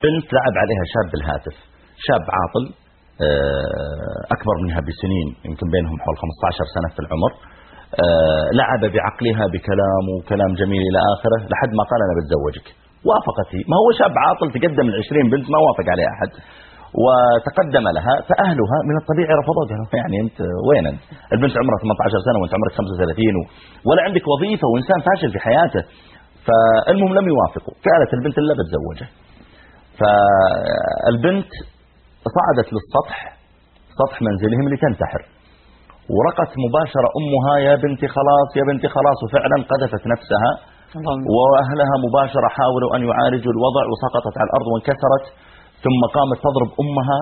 بنت لعب عليها شاب بالهاتف، شاب عاطل أكبر منها بسنين، يمكن بينهم حول 15 سنة في العمر. لعب بعقلها بكلام وكلام جميل إلى آخره لحد ما قال أنا بتزوجك. وافقت هي، ما هو شاب عاطل تقدم ل20 بنت ما وافق عليه أحد، وتقدم لها، فأهلها من الطبيعي رفضوا، قالوا يعني أنت وين أنت؟ البنت عمرها 18 سنة وأنت عمرك 35 ولا عندك وظيفة وإنسان فاشل في حياته. فالمهم لم يوافقوا، قالت البنت اللي بتزوجه. فالبنت صعدت للسطح، سطح منزلهم لتنتحر، ورقت مباشرة أمها يا بنتي خلاص يا بنتي خلاص، وفعلا قذفت نفسها، وأهلها مباشرة حاولوا أن يعالجوا الوضع، وسقطت على الأرض وانكسرت. ثم قامت تضرب أمها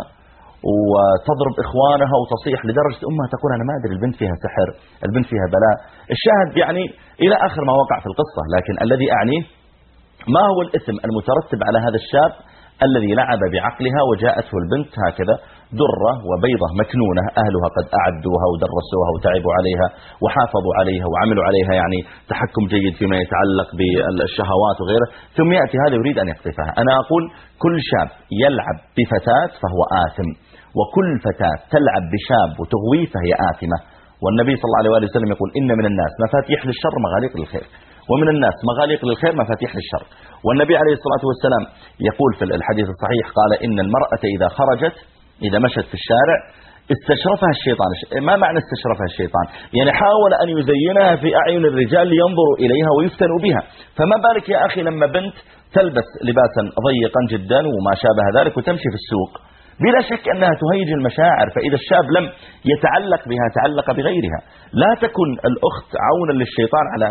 وتضرب إخوانها وتصيح، لدرجة أمها تقول أنا ما أدري البنت فيها سحر، البنت فيها بلاء. الشاهد يعني إلى آخر ما وقع في القصة، لكن الذي أعنيه ما هو الإثم المترتب على هذا الشاب الذي لعب بعقلها وجاءته البنت هكذا درة وبيضة مكنونة، أهلها قد أعدوها ودرسوها وتعبوا عليها وحافظوا عليها وعملوا عليها يعني تحكم جيد فيما يتعلق بالشهوات وغيره، ثم يأتي هذا يريد أن يقذفها. أنا أقول كل شاب يلعب بفتاة فهو آثم، وكل فتاة تلعب بشاب وتغويه فهي آثمة. والنبي صلى الله عليه وسلم يقول إن من الناس مفاتيح للشر مغاليق للخير، ومن الناس مغاليق للخير مفاتيح للشر. والنبي عليه الصلاة والسلام يقول في الحديث الصحيح قال إن المرأة إذا خرجت، إذا مشت في الشارع استشرفها الشيطان. ما معنى استشرفها الشيطان؟ يعني حاول أن يزينها في أعين الرجال لينظروا إليها ويفتنوا بها. فما بالك يا أخي لما بنت تلبس لباسا ضيقا جدا وما شابه ذلك وتمشي في السوق، بلا شك أنها تهيج المشاعر. فإذا الشاب لم يتعلق بها تعلق بغيرها. لا تكن الأخت عونا للشيطان على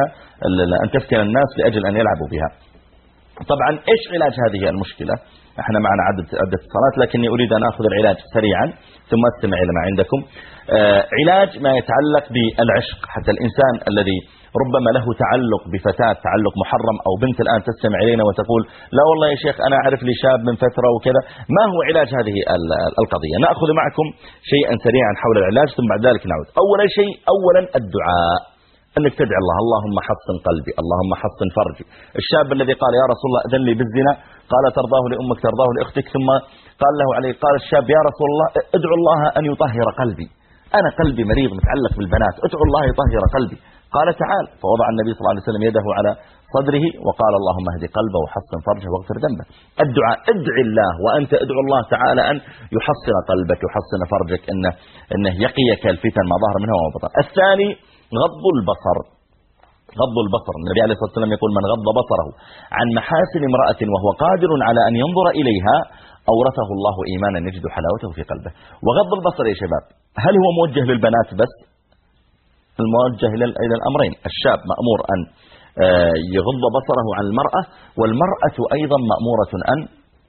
أن تفتن الناس لأجل أن يلعبوا بها. طبعا إيش علاج هذه المشكلة؟ احنا معنا عدة اتصالات، لكني أريد أن أخذ العلاج سريعا ثم أستمع إلى ما عندكم. علاج ما يتعلق بالعشق، حتى الإنسان الذي ربما له تعلق بفتاة تعلق محرم، أو بنت الآن تستمع إلينا وتقول لا والله يا شيخ أنا أعرف لي شاب من فترة وكذا، ما هو علاج هذه القضية؟ نأخذ معكم شيئا سريعا حول العلاج ثم بعد ذلك نعود. أولا الدعاء، أنك تدعي الله اللهم حصن قلبي، اللهم حصن فرجي. الشاب الذي قال يا رسول الله أذن لي بالزنا، قال ترضاه لأمك ترضاه لأختك، ثم قال له عليه، قال الشاب يا رسول الله ادعو الله أن يطهر قلبي، أنا قلبي مريض متعلق بالبنات، ادعو الله يطهر قلبي. قال تعال، فوضع النبي صلى الله عليه وسلم يده على صدره وقال اللهم اهد قلبه وحصن فرجه واغفر ذنبه. الدعاء، ادعي الله وأنت ادعو الله تعالى أن يحصن قلبك يحصن فرجك، إنه يقيك الفتن ما ظهر منها وما بطن. الثاني غض البصر. غض البصر، النبي عليه الصلاة والسلام يقول من غض بصره عن محاسن امرأة وهو قادر على أن ينظر إليها أورثه الله إيمانا يجد حلاوته في قلبه. وغض البصر يا شباب هل هو موجه للبنات بس؟ الموجه إلى الأمرين. الشاب مأمور أن يغض بصره عن المرأة، والمرأة أيضا مأمورة أن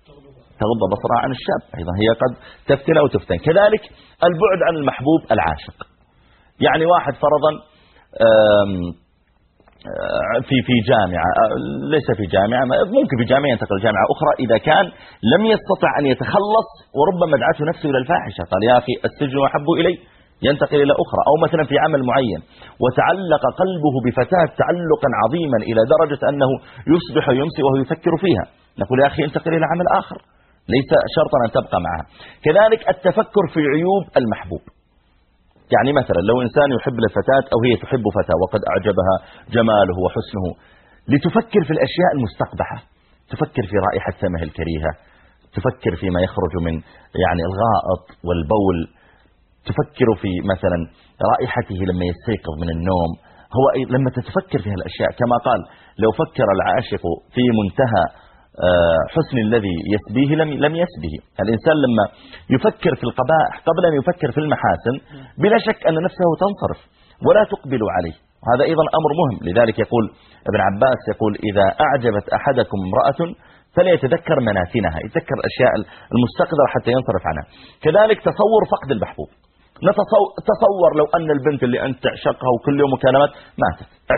تغض بصرها عن الشاب، أيضا هي قد تفتن أو تفتن. كذلك البعد عن المحبوب العاشق، يعني واحد فرضا في جامعة، ليس في جامعة، ممكن في جامعة ينتقل جامعة أخرى، إذا كان لم يستطع أن يتخلص وربما دعته نفسه إلى الفاحشة، قال يا أخي السجن أحب إلي، ينتقل إلى أخرى. أو مثلا في عمل معين وتعلق قلبه بفتاة تعلقا عظيما إلى درجة أنه يصبح يمسي وهو يفكر فيها، نقول يا أخي انتقل إلى عمل آخر، ليس شرطا أن تبقى معها. كذلك التفكر في عيوب المحبوب، يعني مثلا لو إنسان يحب الفتاة أو هي تحب فتاة وقد أعجبها جماله وحسنه، لتفكر في الأشياء المستقبحة، تفكر في رائحة فمه الكريهة، تفكر فيما يخرج من يعني الغائط والبول، تفكر في مثلا رائحته لما يستيقظ من النوم. هو لما تتفكر في هالأشياء كما قال لو فكر العاشق في منتهى حسن الذي يسبيه لم يسبه. الإنسان لما يفكر في القبائح قبل أن يفكر في المحاسن بلا شك أن نفسه تنصرف ولا تقبل عليه، وهذا أيضا أمر مهم. لذلك يقول ابن عباس يقول إذا أعجبت أحدكم امرأة فليتذكر مناتنها، يتذكر الأشياء المستقذرة حتى ينصرف عنها. كذلك تصور فقد المحبوب، تصور لو أن البنت اللي أنت تعشقها وكل يوم مكالمات ماتت.